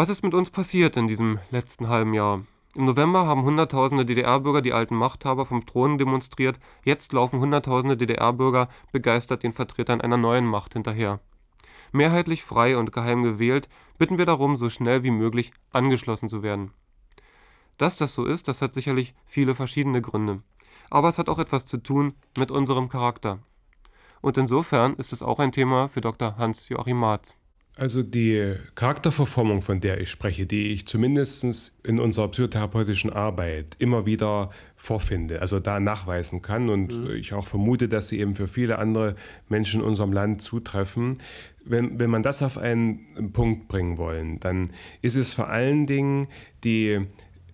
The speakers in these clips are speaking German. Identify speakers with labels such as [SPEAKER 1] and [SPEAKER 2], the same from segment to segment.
[SPEAKER 1] Was ist mit uns passiert in diesem letzten halben Jahr? Im November haben Hunderttausende DDR-Bürger die alten Machthaber vom Thron demonstriert. Jetzt laufen Hunderttausende DDR-Bürger begeistert den Vertretern einer neuen Macht hinterher. Mehrheitlich frei und geheim gewählt, bitten wir darum, so schnell wie möglich angeschlossen zu werden. Dass das so ist, das hat sicherlich viele verschiedene Gründe. Aber es hat auch etwas zu tun mit unserem Charakter. Und insofern ist es auch ein Thema für Dr. Hans-Joachim Marz.
[SPEAKER 2] Also die Charakterverformung, von der ich spreche, die ich zumindest in unserer psychotherapeutischen Arbeit immer wieder vorfinde, also da nachweisen kann und ich auch vermute, dass sie eben für viele andere Menschen in unserem Land zutreffen. Wenn man das auf einen Punkt bringen wollen, dann ist es vor allen Dingen die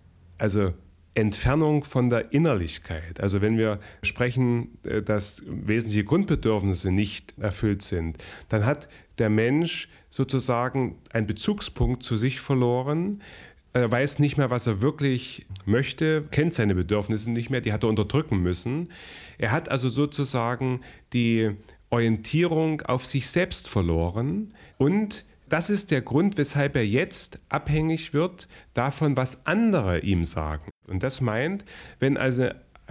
[SPEAKER 2] Entfernung von der Innerlichkeit. Also wenn wir sprechen, dass wesentliche Grundbedürfnisse nicht erfüllt sind, dann hat der Mensch sozusagen einen Bezugspunkt zu sich verloren. Er weiß nicht mehr, was er wirklich möchte, kennt seine Bedürfnisse nicht mehr, die hat er unterdrücken müssen. Er hat also sozusagen die Orientierung auf sich selbst verloren und das ist der Grund, weshalb er jetzt abhängig wird davon, was andere ihm sagen. Und das meint, wenn also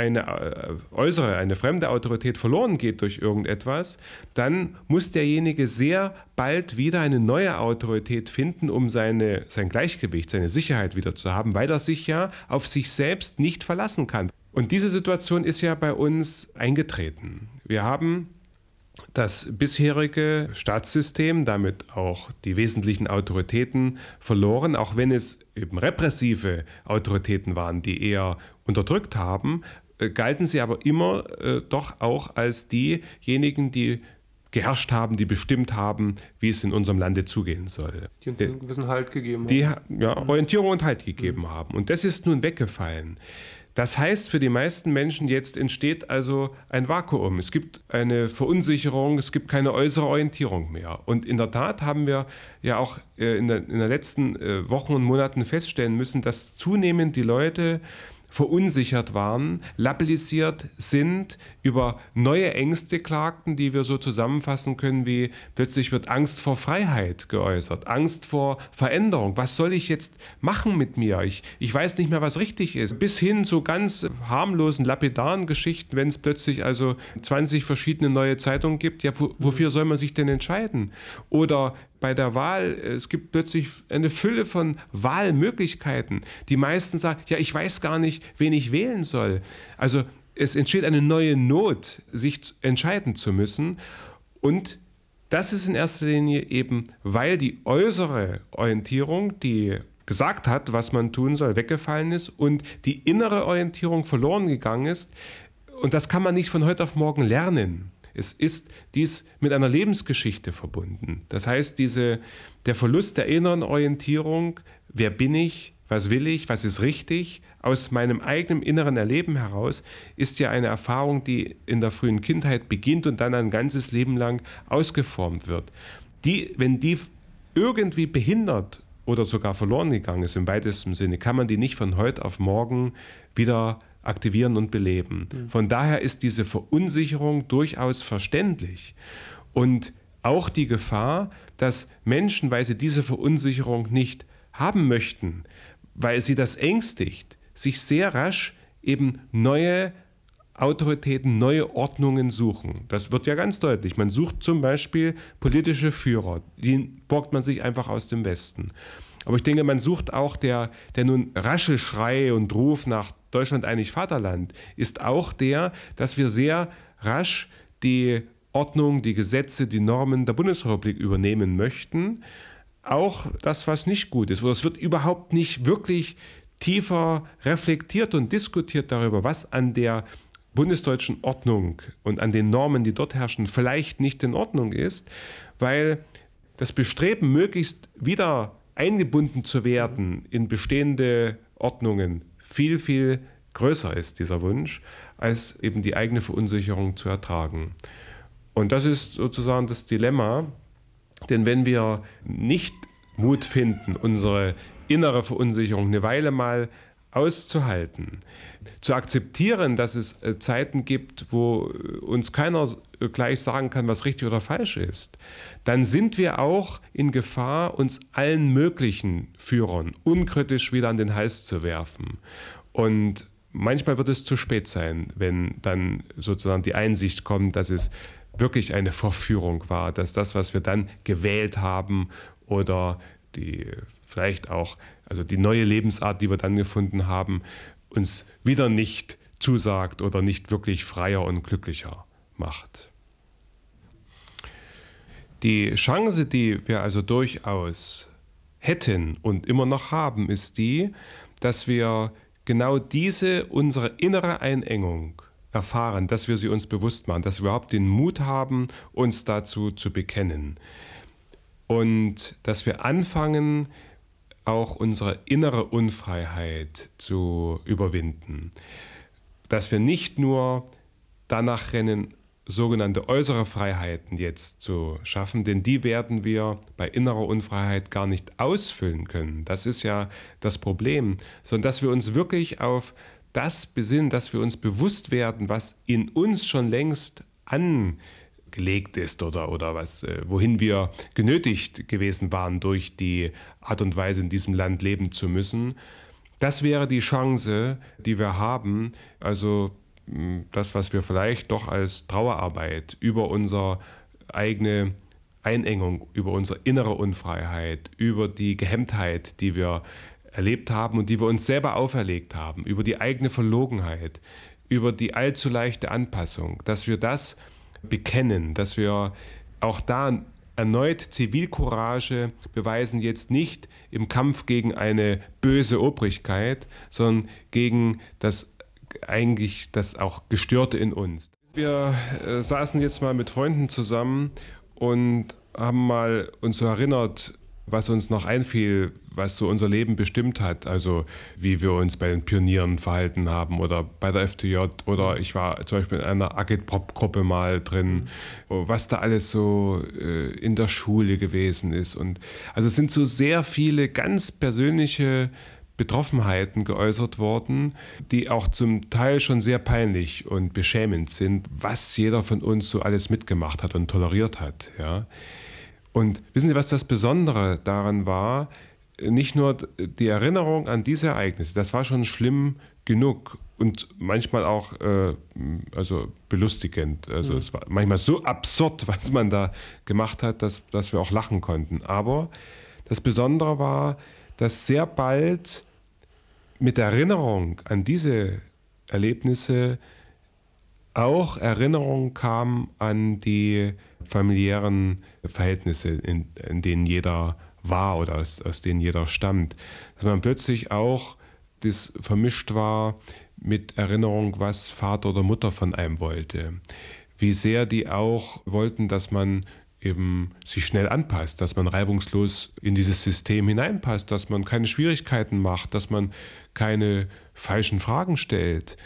[SPEAKER 2] eine fremde Autorität verloren geht durch irgendetwas, dann muss derjenige sehr bald wieder eine neue Autorität finden, um sein Gleichgewicht, seine Sicherheit wieder zu haben, weil er sich ja auf sich selbst nicht verlassen kann. Und diese Situation ist ja bei uns eingetreten. Wir haben das bisherige Staatssystem, damit auch die wesentlichen Autoritäten verloren, auch wenn es eben repressive Autoritäten waren, die eher unterdrückt haben, galten sie aber immer doch auch als diejenigen, die geherrscht haben, die bestimmt haben, wie es in unserem Lande zugehen soll.
[SPEAKER 1] Die uns einen gewissen Halt gegeben haben.
[SPEAKER 2] Die Orientierung und Halt gegeben haben. Und das ist nun weggefallen. Das heißt, für die meisten Menschen jetzt entsteht also ein Vakuum. Es gibt eine Verunsicherung, es gibt keine äußere Orientierung mehr. Und in der Tat haben wir ja auch in den letzten Wochen und Monaten feststellen müssen, dass zunehmend die Leute verunsichert waren, labilisiert sind, über neue Ängste klagten, die wir so zusammenfassen können wie plötzlich wird Angst vor Freiheit geäußert, Angst vor Veränderung. Was soll ich jetzt machen mit mir? Ich weiß nicht mehr, was richtig ist. Bis hin zu ganz harmlosen, lapidaren Geschichten, wenn es plötzlich also 20 verschiedene neue Zeitungen gibt. Ja, wofür soll man sich denn entscheiden? Oder bei der Wahl, es gibt plötzlich eine Fülle von Wahlmöglichkeiten. Die meisten sagen, ja, ich weiß gar nicht, wen ich wählen soll. Also es entsteht eine neue Not, sich entscheiden zu müssen. Und das ist in erster Linie eben, weil die äußere Orientierung, die gesagt hat, was man tun soll, weggefallen ist und die innere Orientierung verloren gegangen ist. Und das kann man nicht von heute auf morgen lernen. Es ist dies mit einer Lebensgeschichte verbunden. Das heißt, der Verlust der inneren Orientierung, wer bin ich, was will ich, was ist richtig, aus meinem eigenen inneren Erleben heraus, ist ja eine Erfahrung, die in der frühen Kindheit beginnt und dann ein ganzes Leben lang ausgeformt wird. Wenn die irgendwie behindert oder sogar verloren gegangen ist, im weitesten Sinne, kann man die nicht von heute auf morgen wieder aktivieren und beleben. Von daher ist diese Verunsicherung durchaus verständlich. Und auch die Gefahr, dass Menschen, weil sie diese Verunsicherung nicht haben möchten, weil sie das ängstigt, sich sehr rasch eben neue Autoritäten, neue Ordnungen suchen. Das wird ja ganz deutlich. Man sucht zum Beispiel politische Führer, die borgt man sich einfach aus dem Westen. Aber ich denke, man sucht auch der nun rasche Schrei und Ruf nach Deutschland einig Vaterland, ist auch der, dass wir sehr rasch die Ordnung, die Gesetze, die Normen der Bundesrepublik übernehmen möchten. Auch das, was nicht gut ist. Oder es wird überhaupt nicht wirklich tiefer reflektiert und diskutiert darüber, was an der bundesdeutschen Ordnung und an den Normen, die dort herrschen, vielleicht nicht in Ordnung ist, weil das Bestreben, möglichst wieder eingebunden zu werden in bestehende Ordnungen, viel, viel größer ist, dieser Wunsch, als eben die eigene Verunsicherung zu ertragen. Und das ist sozusagen das Dilemma, denn wenn wir nicht Mut finden, unsere innere Verunsicherung eine Weile mal auszuhalten, zu akzeptieren, dass es Zeiten gibt, wo uns keiner gleich sagen kann, was richtig oder falsch ist, dann sind wir auch in Gefahr, uns allen möglichen Führern unkritisch wieder an den Hals zu werfen. Und manchmal wird es zu spät sein, wenn dann sozusagen die Einsicht kommt, dass es wirklich eine Verführung war, dass das, was wir dann gewählt haben oder die vielleicht auch, also die neue Lebensart, die wir dann gefunden haben, uns wieder nicht zusagt oder nicht wirklich freier und glücklicher macht. Die Chance, die wir also durchaus hätten und immer noch haben, ist die, dass wir genau diese, unsere innere Einengung erfahren, dass wir sie uns bewusst machen, dass wir überhaupt den Mut haben, uns dazu zu bekennen. Und dass wir anfangen, auch unsere innere Unfreiheit zu überwinden. Dass wir nicht nur danach rennen, sogenannte äußere Freiheiten jetzt zu schaffen, denn die werden wir bei innerer Unfreiheit gar nicht ausfüllen können. Das ist ja das Problem, sondern dass wir uns wirklich auf das besinnen, dass wir uns bewusst werden, was in uns schon längst angelegt ist oder was, wohin wir genötigt gewesen waren, durch die Art und Weise in diesem Land leben zu müssen. Das wäre die Chance, die wir haben, also das, was wir vielleicht doch als Trauerarbeit über unsere eigene Einengung, über unsere innere Unfreiheit, über die Gehemmtheit, die wir erlebt haben und die wir uns selber auferlegt haben, über die eigene Verlogenheit, über die allzu leichte Anpassung, dass wir das bekennen, dass wir auch da erneut Zivilcourage beweisen, jetzt nicht im Kampf gegen eine böse Obrigkeit, sondern gegen das eigentlich das auch Gestörte in uns. Wir saßen jetzt mal mit Freunden zusammen und haben mal uns so erinnert, was uns noch einfiel, was so unser Leben bestimmt hat. Also wie wir uns bei den Pionieren verhalten haben oder bei der FDJ oder ich war zum Beispiel in einer Agitprop-Gruppe mal drin, was da alles so in der Schule gewesen ist. Und also es sind so sehr viele ganz persönliche Betroffenheiten geäußert worden, die auch zum Teil schon sehr peinlich und beschämend sind, was jeder von uns so alles mitgemacht hat und toleriert hat. Ja. Und wissen Sie, was das Besondere daran war? Nicht nur die Erinnerung an diese Ereignisse, das war schon schlimm genug und manchmal auch also belustigend. Also es war manchmal so absurd, was man da gemacht hat, dass wir auch lachen konnten. Aber das Besondere war, dass sehr bald mit Erinnerung an diese Erlebnisse auch Erinnerung kam an die familiären Verhältnisse, in denen jeder war oder aus denen jeder stammt. Dass man plötzlich auch das vermischt war mit Erinnerung, was Vater oder Mutter von einem wollte. Wie sehr die auch wollten, dass man eben sich schnell anpasst, dass man reibungslos in dieses System hineinpasst, dass man keine Schwierigkeiten macht, dass man keine falschen Fragen stellt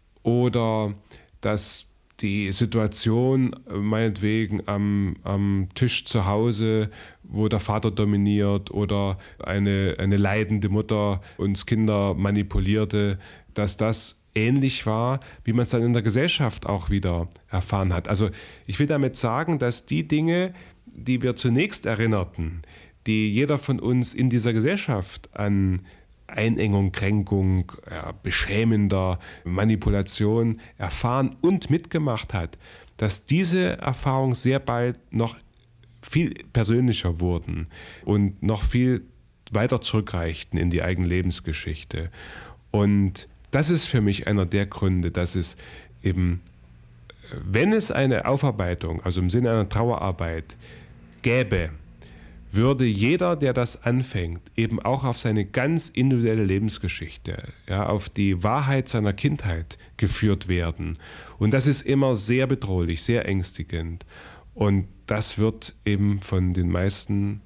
[SPEAKER 2] oder dass die Situation meinetwegen am Tisch zu Hause, wo der Vater dominiert oder eine leidende Mutter uns Kinder manipulierte, dass das ähnlich war, wie man es dann in der Gesellschaft auch wieder erfahren hat. Also ich will damit sagen, dass die Dinge, die wir zunächst erinnerten, die jeder von uns in dieser Gesellschaft an Einengung, Kränkung, beschämender Manipulation erfahren und mitgemacht hat, dass diese Erfahrungen sehr bald noch viel persönlicher wurden und noch viel weiter zurückreichten in die eigene Lebensgeschichte. Und das ist für mich einer der Gründe, dass es eben, wenn es eine Aufarbeitung, also im Sinne einer Trauerarbeit gäbe, würde jeder, der das anfängt, eben auch auf seine ganz individuelle Lebensgeschichte, ja, auf die Wahrheit seiner Kindheit geführt werden. Und das ist immer sehr bedrohlich, sehr ängstigend. Und das wird eben von den meisten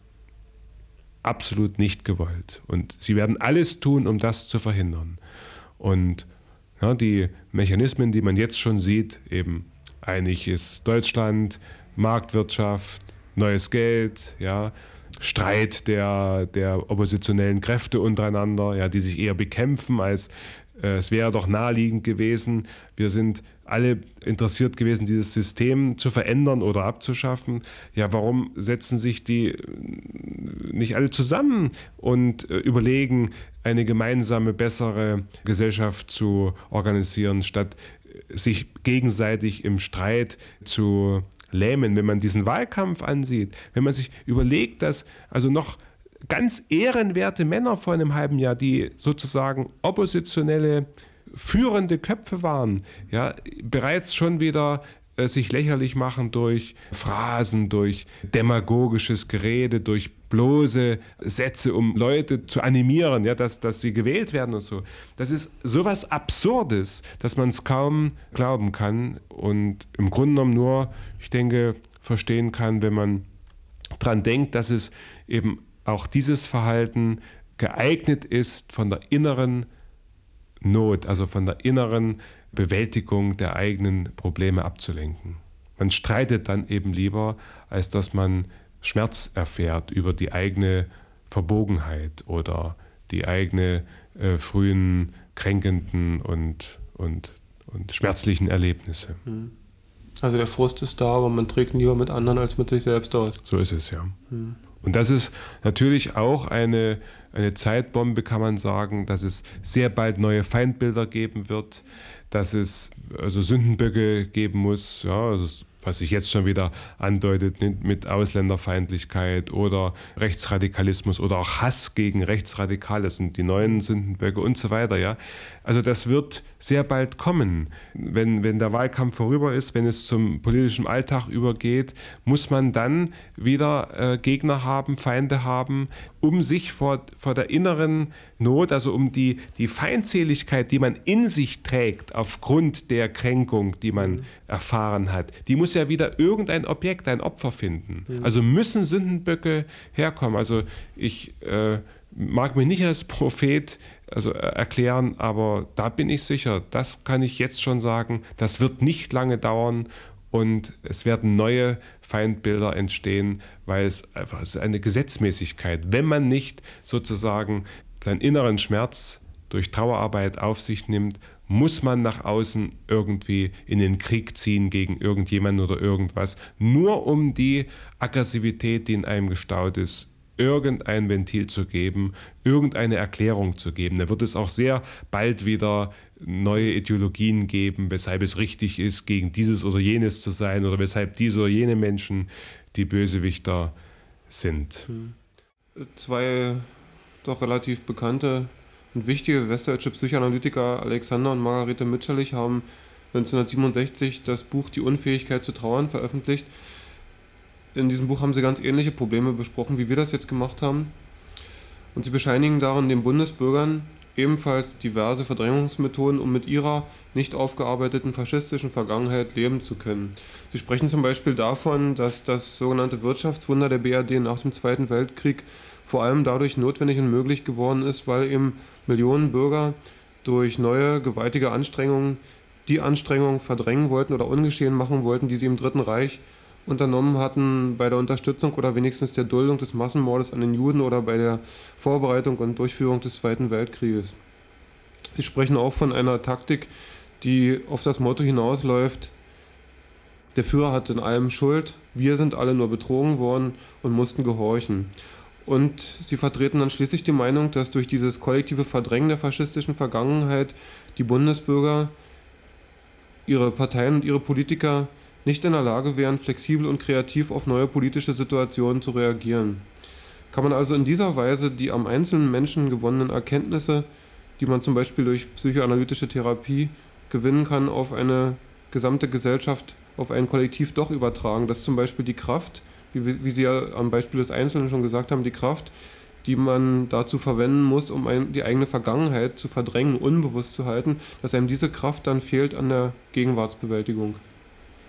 [SPEAKER 2] absolut nicht gewollt. Und sie werden alles tun, um das zu verhindern. Und ja, die Mechanismen, die man jetzt schon sieht, eben einig ist Deutschland, Marktwirtschaft, neues Geld, ja, Streit der oppositionellen Kräfte untereinander, ja, die sich eher bekämpfen, als es wäre doch naheliegend gewesen. Wir sind alle interessiert gewesen, dieses System zu verändern oder abzuschaffen. Ja, warum setzen sich die nicht alle zusammen und überlegen, eine gemeinsame, bessere Gesellschaft zu organisieren, statt sich gegenseitig im Streit zu lähmen? Wenn man diesen Wahlkampf ansieht, wenn man sich überlegt, dass also noch ganz ehrenwerte Männer vor einem halben Jahr, die sozusagen oppositionelle, führende Köpfe waren, ja, bereits schon wieder sich lächerlich machen durch Phrasen, durch demagogisches Gerede, durch bloße Sätze, um Leute zu animieren, ja, dass sie gewählt werden und so. Das ist sowas Absurdes, dass man es kaum glauben kann und im Grunde genommen nur, ich denke, verstehen kann, wenn man daran denkt, dass es eben auch dieses Verhalten geeignet ist, von der inneren Not, also von der inneren Bewältigung der eigenen Probleme abzulenken. Man streitet dann eben lieber, als dass man Schmerz erfährt über die eigene Verbogenheit oder die eigene frühen kränkenden und schmerzlichen Erlebnisse.
[SPEAKER 1] Also der Frust ist da, aber man trägt ihn lieber mit anderen als mit sich selbst aus.
[SPEAKER 2] So ist es, ja. Und das ist natürlich auch eine Zeitbombe, kann man sagen, dass es sehr bald neue Feindbilder geben wird, dass es also Sündenböcke geben muss, ja, also was sich jetzt schon wieder andeutet mit Ausländerfeindlichkeit oder Rechtsradikalismus oder auch Hass gegen Rechtsradikale, das sind die neuen Sündenböcke und so weiter. Ja. Also das wird sehr bald kommen. Wenn der Wahlkampf vorüber ist, wenn es zum politischen Alltag übergeht, muss man dann wieder Gegner haben, Feinde haben, um sich vor der inneren Not, also um die Feindseligkeit, die man in sich trägt aufgrund der Kränkung, die man erfahren hat, die muss ja wieder irgendein Objekt, ein Opfer finden. Also müssen Sündenböcke herkommen. Also ich mag mich nicht als Prophet erklären, aber da bin ich sicher, das kann ich jetzt schon sagen, das wird nicht lange dauern und es werden neue Feindbilder entstehen, weil es einfach ist eine Gesetzmäßigkeit. Wenn man nicht sozusagen seinen inneren Schmerz durch Trauerarbeit auf sich nimmt, muss man nach außen irgendwie in den Krieg ziehen gegen irgendjemanden oder irgendwas, nur um die Aggressivität, die in einem gestaut ist, irgendein Ventil zu geben, irgendeine Erklärung zu geben. Da wird es auch sehr bald wieder neue Ideologien geben, weshalb es richtig ist, gegen dieses oder jenes zu sein oder weshalb diese oder jene Menschen die Bösewichter sind.
[SPEAKER 1] Zwei doch relativ bekannte und wichtige westdeutsche Psychoanalytiker, Alexander und Margarete Mitscherlich, haben 1967 das Buch Die Unfähigkeit zu trauern veröffentlicht. In diesem Buch haben sie ganz ähnliche Probleme besprochen, wie wir das jetzt gemacht haben. Und sie bescheinigen darin den Bundesbürgern ebenfalls diverse Verdrängungsmethoden, um mit ihrer nicht aufgearbeiteten faschistischen Vergangenheit leben zu können. Sie sprechen zum Beispiel davon, dass das sogenannte Wirtschaftswunder der BRD nach dem Zweiten Weltkrieg vor allem dadurch notwendig und möglich geworden ist, weil eben Millionen Bürger durch neue, gewaltige Anstrengungen die Anstrengungen verdrängen wollten oder ungeschehen machen wollten, die sie im Dritten Reich unternommen hatten bei der Unterstützung oder wenigstens der Duldung des Massenmordes an den Juden oder bei der Vorbereitung und Durchführung des Zweiten Weltkrieges. Sie sprechen auch von einer Taktik, die auf das Motto hinausläuft: Der Führer hat in allem Schuld, wir sind alle nur betrogen worden und mussten gehorchen. Und sie vertreten dann schließlich die Meinung, dass durch dieses kollektive Verdrängen der faschistischen Vergangenheit die Bundesbürger, ihre Parteien und ihre Politiker nicht in der Lage wären, flexibel und kreativ auf neue politische Situationen zu reagieren. Kann man also in dieser Weise die am einzelnen Menschen gewonnenen Erkenntnisse, die man zum Beispiel durch psychoanalytische Therapie gewinnen kann, auf eine gesamte Gesellschaft, auf ein Kollektiv doch übertragen, dass zum Beispiel die Kraft, wie Sie ja am Beispiel des Einzelnen schon gesagt haben, die Kraft, die man dazu verwenden muss, um die eigene Vergangenheit zu verdrängen, unbewusst zu halten, dass einem diese Kraft dann fehlt an der Gegenwartsbewältigung.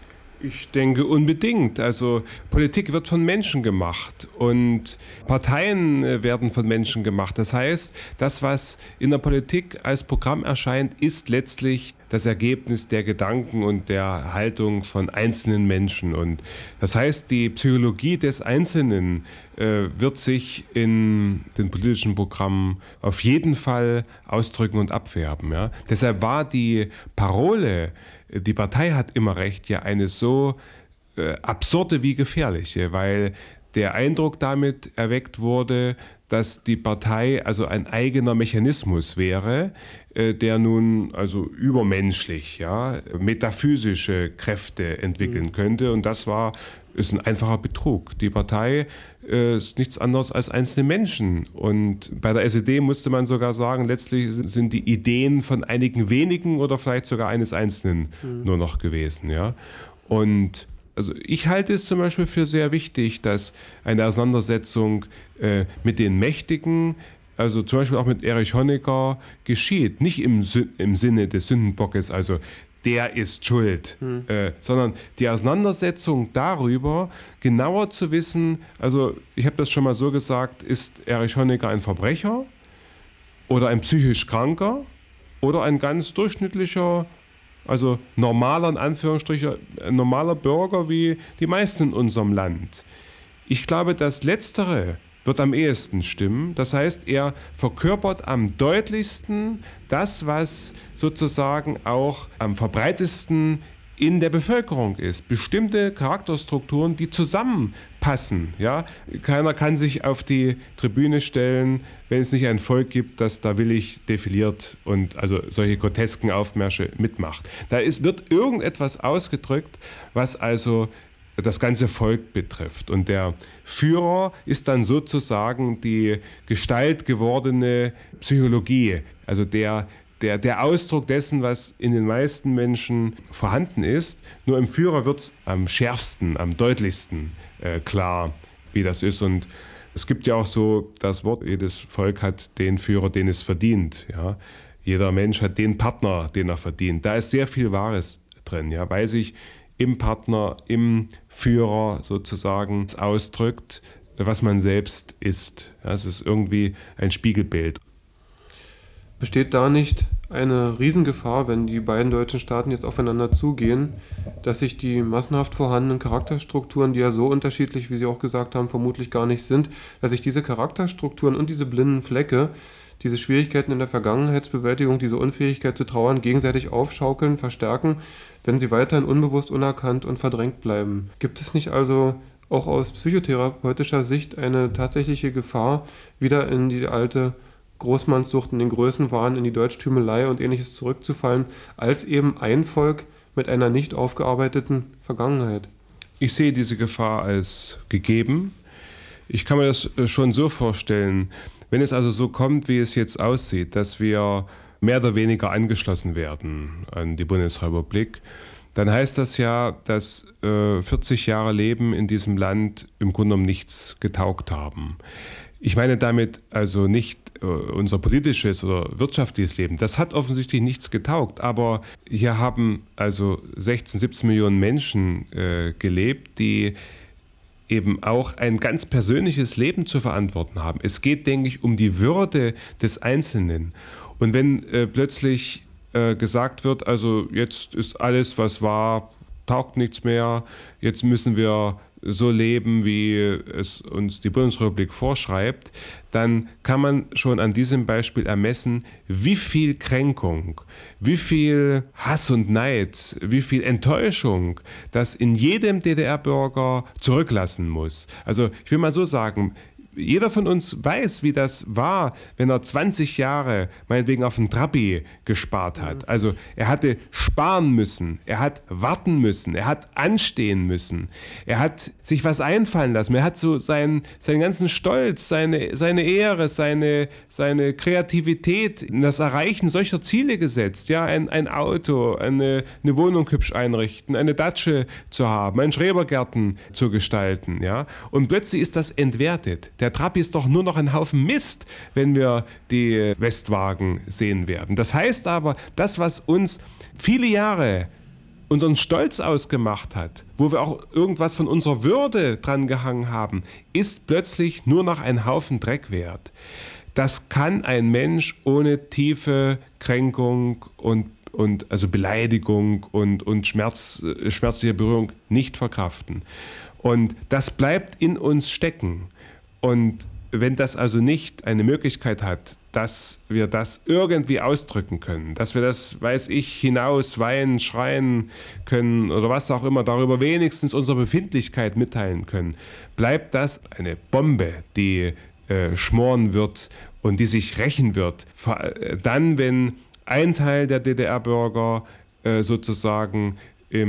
[SPEAKER 2] Ich denke unbedingt. Also Politik wird von Menschen gemacht und Parteien werden von Menschen gemacht. Das heißt, das, was in der Politik als Programm erscheint, ist letztlich das Ergebnis der Gedanken und der Haltung von einzelnen Menschen. Und das heißt, die Psychologie des Einzelnen wird sich in den politischen Programmen auf jeden Fall ausdrücken und abfärben. Ja? Deshalb war die Parole, die Partei hat immer recht, ja eine so absurde wie gefährliche, weil der Eindruck damit erweckt wurde, dass die Partei also ein eigener Mechanismus wäre, der nun also übermenschlich, ja, metaphysische Kräfte entwickeln könnte. Und das ist ein einfacher Betrug. Die Partei ist nichts anderes als einzelne Menschen. Und bei der SED musste man sogar sagen, letztlich sind die Ideen von einigen wenigen oder vielleicht sogar eines Einzelnen nur noch gewesen. Ja. Und also ich halte es zum Beispiel für sehr wichtig, dass eine Auseinandersetzung mit den Mächtigen, also zum Beispiel auch mit Erich Honecker, geschieht. Nicht im Sinne des Sündenbockes, also der ist schuld, sondern die Auseinandersetzung darüber, genauer zu wissen, also ich habe das schon mal so gesagt, ist Erich Honecker ein Verbrecher oder ein psychisch Kranker oder ein ganz durchschnittlicher, also normaler, in Anführungsstrichen, normaler Bürger wie die meisten in unserem Land. Ich glaube, das Letztere wird am ehesten stimmen. Das heißt, er verkörpert am deutlichsten das, was sozusagen auch am verbreitesten in der Bevölkerung ist. Bestimmte Charakterstrukturen, die zusammenpassen. Ja? Keiner kann sich auf die Tribüne stellen, wenn es nicht ein Volk gibt, das da willig defiliert und also solche grotesken Aufmärsche mitmacht. Wird irgendetwas ausgedrückt, was also das ganze Volk betrifft. Und der Führer ist dann sozusagen die Gestalt gewordene Psychologie, also der Ausdruck dessen, was in den meisten Menschen vorhanden ist. Nur im Führer wird es am schärfsten, am deutlichsten klar, wie das ist. Und es gibt ja auch so das Wort, jedes Volk hat den Führer, den es verdient. Ja? Jeder Mensch hat den Partner, den er verdient. Da ist sehr viel Wahres drin, ja? Weil sich im Partner, im Führer sozusagen ausdrückt, was man selbst ist. Ja, es ist irgendwie ein Spiegelbild.
[SPEAKER 1] Besteht da nicht eine Riesengefahr, wenn die beiden deutschen Staaten jetzt aufeinander zugehen, dass sich die massenhaft vorhandenen Charakterstrukturen, die ja so unterschiedlich, wie Sie auch gesagt haben, vermutlich gar nicht sind, dass sich diese Charakterstrukturen und diese blinden Flecke, diese Schwierigkeiten in der Vergangenheitsbewältigung, diese Unfähigkeit zu trauern, gegenseitig aufschaukeln, verstärken, wenn sie weiterhin unbewusst, unerkannt und verdrängt bleiben? Gibt es nicht also auch aus psychotherapeutischer Sicht eine tatsächliche Gefahr, wieder in die alte Großmannssucht, in den Größenwahn, in die Deutschtümelei und Ähnliches zurückzufallen, als eben ein Volk mit einer nicht aufgearbeiteten Vergangenheit?
[SPEAKER 2] Ich sehe diese Gefahr als gegeben. Ich kann mir das schon so vorstellen, wenn es also so kommt, wie es jetzt aussieht, dass wir mehr oder weniger angeschlossen werden an die Bundesrepublik, dann heißt das ja, dass 40 Jahre Leben in diesem Land im Grunde genommen nichts getaugt haben. Ich meine damit also nicht unser politisches oder wirtschaftliches Leben. Das hat offensichtlich nichts getaugt, aber hier haben also 16, 17 Millionen Menschen gelebt, die eben auch ein ganz persönliches Leben zu verantworten haben. Es geht, denke ich, um die Würde des Einzelnen. Und wenn plötzlich gesagt wird, also jetzt ist alles, was war, taugt nichts mehr, jetzt müssen wir so leben, wie es uns die Bundesrepublik vorschreibt, dann kann man schon an diesem Beispiel ermessen, wie viel Kränkung, wie viel Hass und Neid, wie viel Enttäuschung das in jedem DDR-Bürger zurücklassen muss. Also ich will mal so sagen, jeder von uns weiß, wie das war, wenn er 20 Jahre meinetwegen auf einen Trabi gespart hat. Also er hatte sparen müssen, er hat warten müssen, er hat anstehen müssen, er hat sich was einfallen lassen, er hat so seinen ganzen Stolz, seine Ehre, seine Kreativität in das Erreichen solcher Ziele gesetzt. Ja, ein Auto, eine Wohnung hübsch einrichten, eine Datsche zu haben, einen Schrebergarten zu gestalten. Ja? Und plötzlich ist das entwertet. Der Trabi ist doch nur noch ein Haufen Mist, wenn wir die Westwagen sehen werden. Das heißt aber, das, was uns viele Jahre unseren Stolz ausgemacht hat, wo wir auch irgendwas von unserer Würde dran gehangen haben, ist plötzlich nur noch ein Haufen Dreck wert. Das kann ein Mensch ohne tiefe Kränkung und also Beleidigung und schmerzliche Berührung nicht verkraften. Und das bleibt in uns stecken. Und wenn das also nicht eine Möglichkeit hat, dass wir das irgendwie ausdrücken können, dass wir das, weiß ich, hinaus weinen, schreien können oder was auch immer, darüber wenigstens unsere Befindlichkeit mitteilen können, bleibt das eine Bombe, die schmoren wird und die sich rächen wird. Dann, wenn ein Teil der DDR-Bürger sozusagen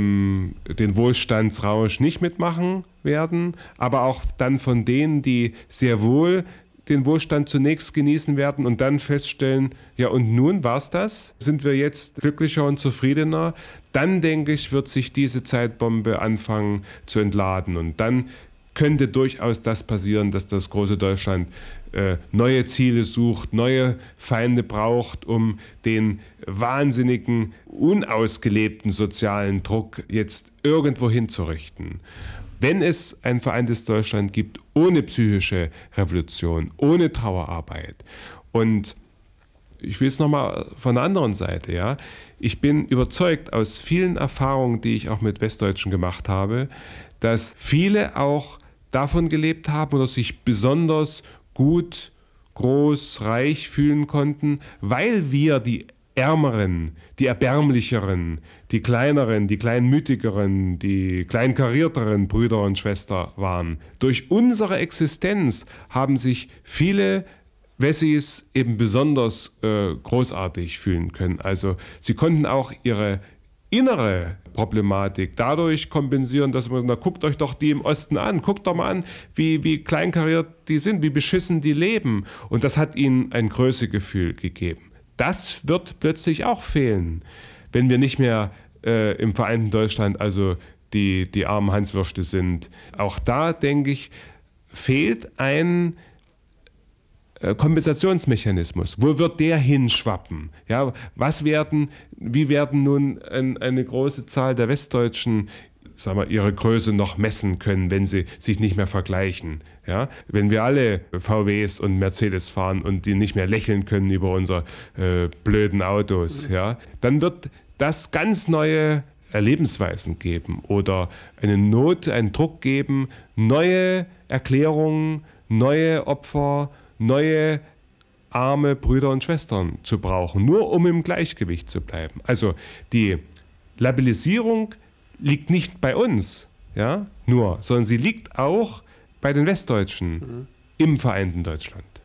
[SPEAKER 2] den Wohlstandsrausch nicht mitmachen werden, aber auch dann von denen, die sehr wohl den Wohlstand zunächst genießen werden und dann feststellen, ja und nun war's das? Sind wir jetzt glücklicher und zufriedener? Dann, denke ich, wird sich diese Zeitbombe anfangen zu entladen und dann könnte durchaus das passieren, dass das große Deutschland neue Ziele sucht, neue Feinde braucht, um den wahnsinnigen, unausgelebten sozialen Druck jetzt irgendwo hinzurichten. Wenn es ein vereintes Deutschland gibt, ohne psychische Revolution, ohne Trauerarbeit. Und ich will es nochmal von der anderen Seite, ja. Ich bin überzeugt aus vielen Erfahrungen, die ich auch mit Westdeutschen gemacht habe, dass viele auch davon gelebt haben oder sich besonders gut, groß, reich fühlen konnten, weil wir die Ärmeren, die Erbärmlicheren, die Kleineren, die Kleinmütigeren, die Kleinkarierteren Brüder und Schwestern waren. Durch unsere Existenz haben sich viele Wessis eben besonders großartig fühlen können. Also sie konnten auch ihre innere Problematik dadurch kompensieren, dass man, na guckt euch doch die im Osten an, guckt doch mal an, wie kleinkariert die sind, wie beschissen die leben. Und das hat ihnen ein Größegefühl gegeben. Das wird plötzlich auch fehlen, wenn wir nicht mehr im vereinten Deutschland, also die armen Hanswürste sind. Auch da, denke ich, fehlt ein Kompensationsmechanismus. Wo wird der hinschwappen? Ja, wie werden nun eine große Zahl der Westdeutschen, sagen wir, ihre Größe noch messen können, wenn sie sich nicht mehr vergleichen? Ja, wenn wir alle VWs und Mercedes fahren und die nicht mehr lächeln können über unsere blöden Autos, ja, dann wird das ganz neue Lebensweisen geben oder einen Druck geben, neue Erklärungen, neue Opfer, neue arme Brüder und Schwestern zu brauchen, nur um im Gleichgewicht zu bleiben. Also die Labilisierung liegt nicht bei uns, ja, nur, sondern sie liegt auch bei den Westdeutschen im vereinten Deutschland.